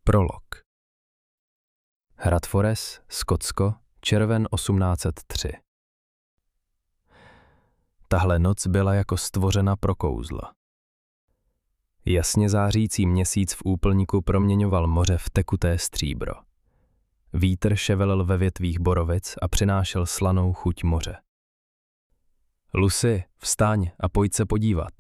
Prolog. Hrad Forres, Skotsko, červen 1803. Tahle noc byla jako stvořena pro kouzlo. Jasně zářící měsíc v úplníku proměňoval moře v tekuté stříbro. Vítr ševelil ve větvích borovic a přinášel slanou chuť moře. Lucy, vstaň a pojď se podívat.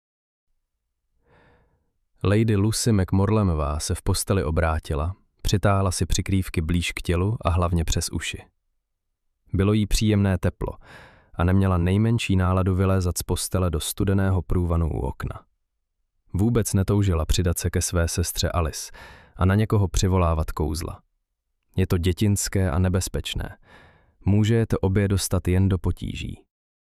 Lady Lucy McMorlamová se v posteli obrátila, přitáhla si přikrývky blíž k tělu a hlavně přes uši. Bylo jí příjemné teplo a neměla nejmenší náladu vylézat z postele do studeného průvanu u okna. Vůbec netoužila přidat se ke své sestře Alice a na někoho přivolávat kouzla. Je to dětinské a nebezpečné. Může je to obě dostat jen do potíží.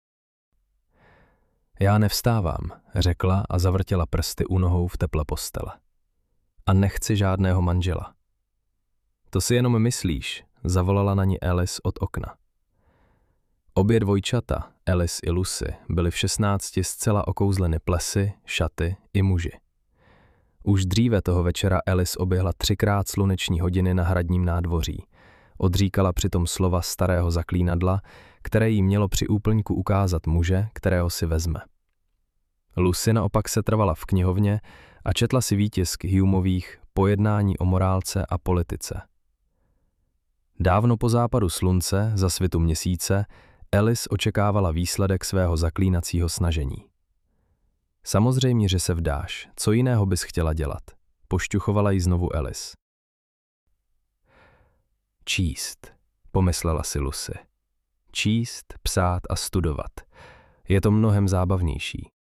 Já nevstávám, řekla a zavrtěla prsty u nohou v teple postele. A nechci žádného manžela. To si jenom myslíš, zavolala na ní Alice od okna. Obě dvojčata, Alice i Lucy, byly v 16 zcela okouzleny plesy, šaty i muži. Už dříve toho večera Alice oběhla 3krát sluneční hodiny na hradním nádvoří. Odříkala přitom slova starého zaklínadla, které jí mělo při úplňku ukázat muže, kterého si vezme. Lucy naopak se trvala v knihovně a četla si výtisk Humeových Pojednání o morálce a politice. Dávno po západu slunce, za svitu měsíce, Alice očekávala výsledek svého zaklínacího snažení. Samozřejmě, že se vdáš, co jiného bys chtěla dělat, pošťuchovala jí znovu Alice. Číst, pomyslela si Lucy. Číst, psát a studovat. Je to mnohem zábavnější.